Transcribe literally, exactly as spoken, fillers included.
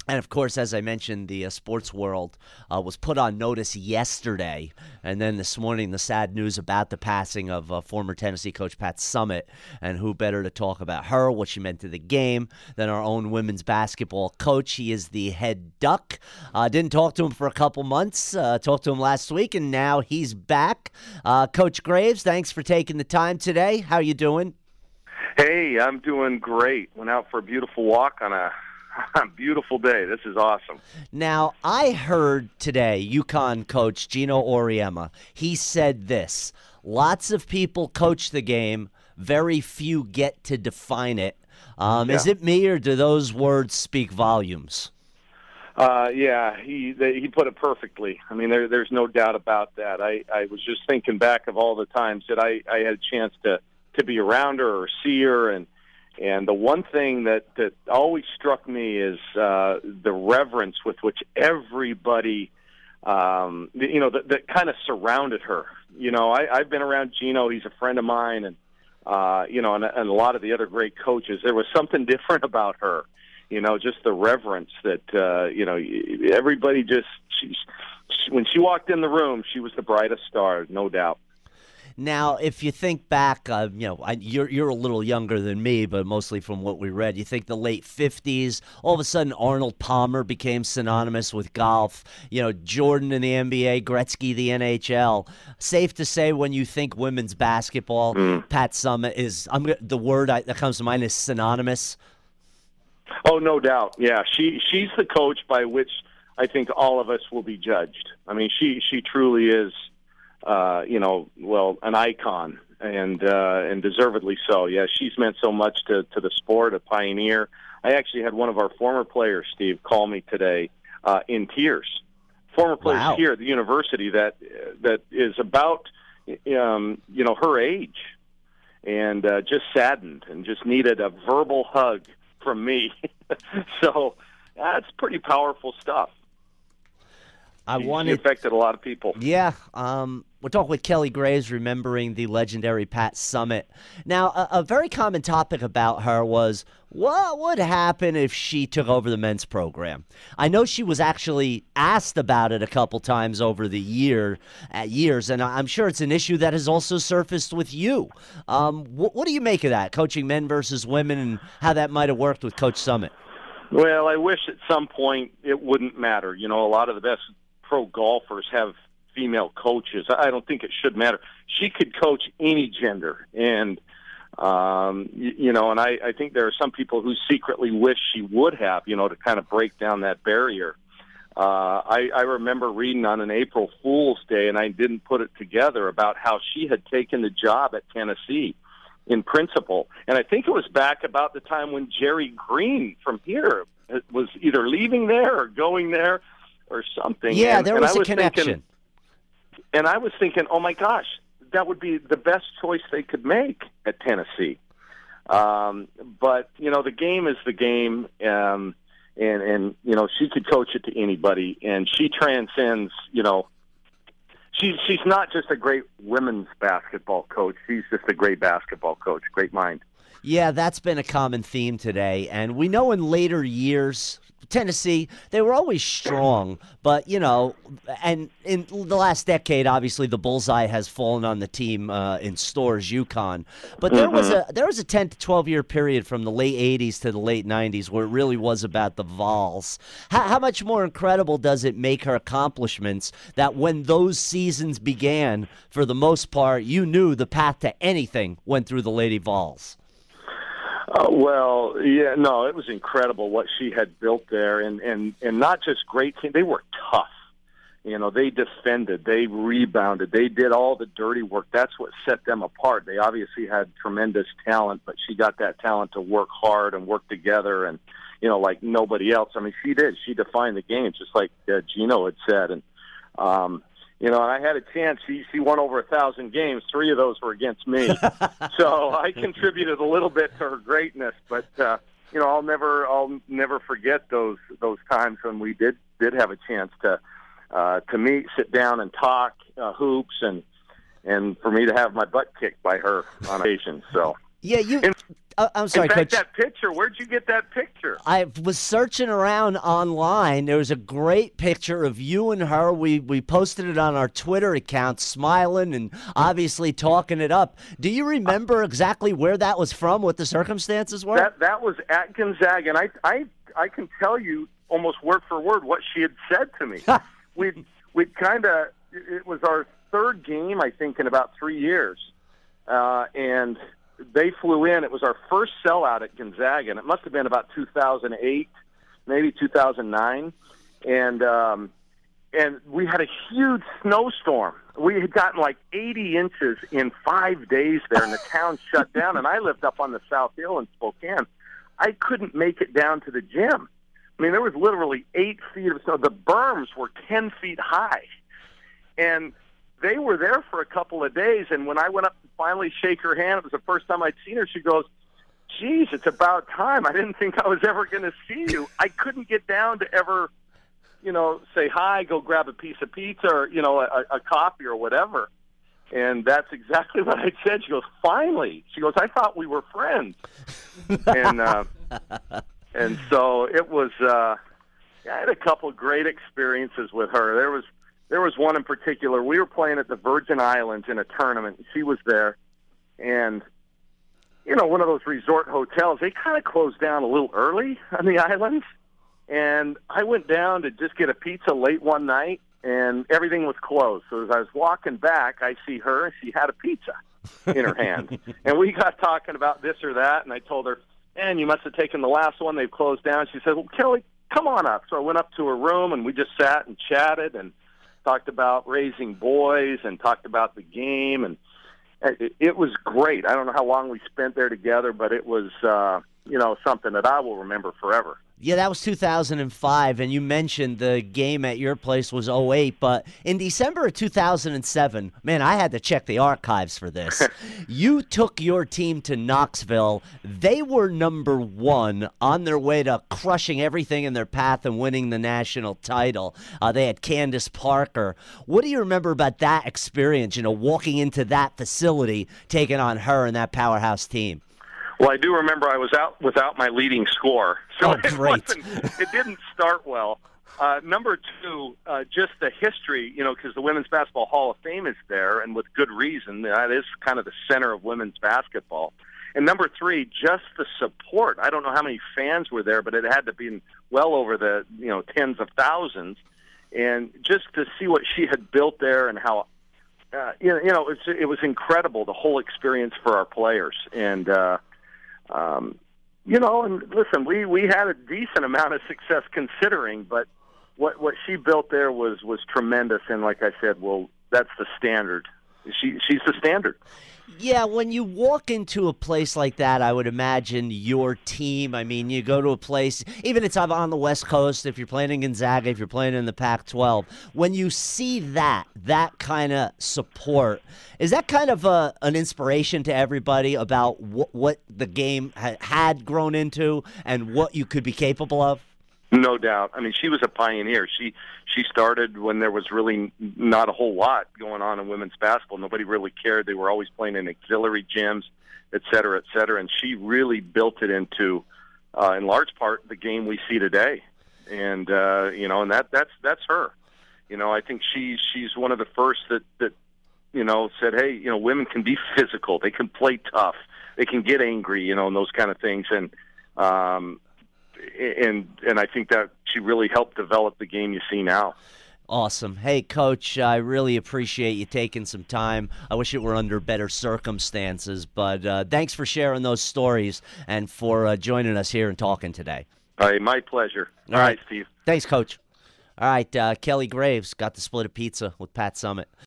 And of course, as I mentioned, the uh, sports world uh, was put on notice yesterday. And then this morning, the sad news about the passing of uh, former Tennessee coach Pat Summitt. And who better to talk about her, what she meant to the game, than our own women's basketball coach. He is the head Duck. Uh, didn't talk to him for a couple months. Uh, talked to him last week, and now he's back. Uh, Coach Graves, thanks for taking the time today. How you doing? Hey, I'm doing great. Went out for a beautiful walk on a beautiful day. This is awesome. Now, I heard today UConn coach Gino Auriemma. He said this: lots of people coach the game, very few get to define it. Um, Yeah. Is it me, or do those words speak volumes? Uh, yeah, he they, he put it perfectly. I mean, there, there's no doubt about that. I, I was just thinking back of all the times that I, I had a chance to, to be around her or see her, and And the one thing that, that always struck me is uh, the reverence with which everybody, um, you know, that, that kind of surrounded her. You know, I, I've been around Gino. He's a friend of mine, and, uh, you know, and, and a lot of the other great coaches. There was something different about her, you know, just the reverence that, uh, you know, everybody just, she, she, when she walked in the room, she was the brightest star, no doubt. Now, if you think back, uh, you know, I, you're you're a little younger than me, but mostly from what we read. You think the late fifties, all of a sudden Arnold Palmer became synonymous with golf. You know, Jordan in the N B A, Gretzky the N H L. Safe to say, when you think women's basketball, Mm. Pat Summitt is. I'm gonna- the word I, that comes to mind is synonymous. Oh, no doubt. Yeah, she she's the coach by which I think all of us will be judged. I mean, she she truly is. Uh, you know, well, an icon, and uh, and deservedly so. Yeah, she's meant so much to, to the sport, a pioneer. I actually had one of our former players, Steve, call me today uh, in tears. Former players Wow. here at the university that that is about, um, you know, her age, and uh, just saddened and just needed a verbal hug from me. So that's pretty powerful stuff. I She- wanted. She affected a lot of people. Yeah, um, we're talking with Kelly Graves, remembering the legendary Pat Summitt. Now, a, a very common topic about her was, what would happen if she took over the men's program? I know she was actually asked about it a couple times over the year, uh, years, and I- I'm sure it's an issue that has also surfaced with you. Um, wh- what do you make of that, coaching men versus women, and how that might have worked with Coach Summitt? Well, I wish at some point it wouldn't matter. You know, a lot of the best pro golfers have female coaches. I don't think it should matter. She could coach any gender, and um, you, you know, and I, I think there are some people who secretly wish she would have, you know, to kind of break down that barrier. Uh, I, I remember reading on an April Fool's Day, and I didn't put it together, about how she had taken the job at Tennessee in principal, and I think it was back about the time when Jerry Green from here was either leaving there or going there, or something. Yeah, and, there and was I a was connection. Thinking, and I was thinking, oh my gosh, that would be the best choice they could make at Tennessee. Um, but you know, the game is the game, um, and and you know, she could coach it to anybody, and she transcends. You know, she's she's not just a great women's basketball coach; she's just a great basketball coach, great mind. Yeah, that's been a common theme today. And we know in later years, Tennessee, they were always strong, but, you know, and in the last decade, obviously, the bullseye has fallen on the team uh, in Storrs, UConn. But there was a there was a ten to twelve year period from the late eighties to the late nineties where it really was about the Vols. How, how much more incredible does it make her accomplishments that when those seasons began, for the most part, you knew the path to anything went through the Lady Vols? Uh, well, yeah, no, it was incredible what she had built there, and and and not just great team. They were tough. You know, they defended, they rebounded, they did all the dirty work. That's what set them apart. They obviously had tremendous talent, but she got that talent to work hard and work together, and you know, like nobody else. I mean, she did. She defined the game, just like uh, Gino had said, and um, you know, and I had a chance. She she won over a thousand games. Three of those were against me, so I contributed a little bit to her greatness. But uh, you know, I'll never I'll never forget those those times when we did did have a chance to uh, to meet, sit down, and talk uh, hoops, and and for me to have my butt kicked by her on occasion. So. Yeah, you. In, uh, I'm sorry, in fact, Coach. that picture. Where'd you get that picture? I was searching around online. There was a great picture of you and her. We we posted it on our Twitter account, smiling and obviously talking it up. Do you remember exactly where that was from? What the circumstances were? That that was at Gonzaga, and I I I can tell you almost word for word what she had said to me. we we kind of it was our third game, I think, in about three years, uh, and they flew in. It was our first sellout at Gonzaga, and it must have been about two thousand eight, maybe two thousand nine, and um, and we had a huge snowstorm. We had gotten like eighty inches in five days there, and the town shut down. And I lived up on the South Hill in Spokane. I couldn't make it down to the gym. I mean, there was literally eight feet of snow. The berms were ten feet high, and they were there for a couple of days. And when I went up to finally shake her hand, it was the first time I'd seen her. She goes, "Geez, it's about time. I didn't think I was ever going to see you." I couldn't get down to ever, you know, say hi, go grab a piece of pizza or, you know, a, a coffee or whatever. And that's exactly what I said. She goes, "Finally." She goes, "I thought we were friends." and uh, and so it was. Uh, I had a couple of great experiences with her. There was there was one in particular. We were playing at the Virgin Islands in a tournament. She was there, and you know, one of those resort hotels. They kind of closed down a little early on the islands. And I went down to just get a pizza late one night, and everything was closed. So as I was walking back, I see her, and she had a pizza in her hand. And we got talking about this or that, and I told her, "Man, you must have taken the last one. They've closed down." She said, "Well, Kelly, come on up." So I went up to her room, and we just sat and chatted and talked about raising boys and talked about the game. And it, it was great. I don't know how long we spent there together, but it was, uh, you know, something that I will remember forever. Yeah, that was two thousand five, and you mentioned the game at your place was oh eight, but in December of two thousand seven, man, I had to check the archives for this. You took your team to Knoxville. They were number one on their way to crushing everything in their path and winning the national title. Uh, they had Candace Parker. What do you remember about that experience, you know, walking into that facility, taking on her and that powerhouse team? Well, I do remember I was out without my leading score, so oh, great. it, wasn't, it didn't start well. Uh, number two, uh, just the history, you know, because the Women's Basketball Hall of Fame is there, and with good reason. That is kind of the center of women's basketball. And number three, just the support. I don't know how many fans were there, but it had to be well over the, you know, tens of thousands. And just to see what she had built there and how, uh, you know, you know it, was, it was incredible, the whole experience for our players. And, uh, Um, you know, and listen, we, we had a decent amount of success considering, but what what she built there was, was tremendous. And like I said, well, that's the standard. She she's the standard. Yeah, when you walk into a place like that, I would imagine your team, I mean, you go to a place, even if it's on the West Coast, if you're playing in Gonzaga, if you're playing in the Pac twelve, when you see that, that kind of support, is that kind of a, an inspiration to everybody about wh- what the game ha- had grown into and what you could be capable of? No doubt. I mean, she was a pioneer. She she started when there was really not a whole lot going on in women's basketball. Nobody really cared. They were always playing in auxiliary gyms, et cetera, et cetera. And she really built it into, uh, in large part, the game we see today. And uh, you know, and that that's that's her. You know, I think she she's one of the first that that you know said, hey, you know, women can be physical. They can play tough. They can get angry. You know, and those kind of things. And um, And and I think that she really helped develop the game you see now. Awesome. Hey, Coach, I really appreciate you taking some time. I wish it were under better circumstances, but uh, thanks for sharing those stories and for uh, joining us here and talking today. All right, my pleasure. All, All right. right, Steve. Thanks, Coach. All right, uh, Kelly Graves got to split a pizza with Pat Summitt.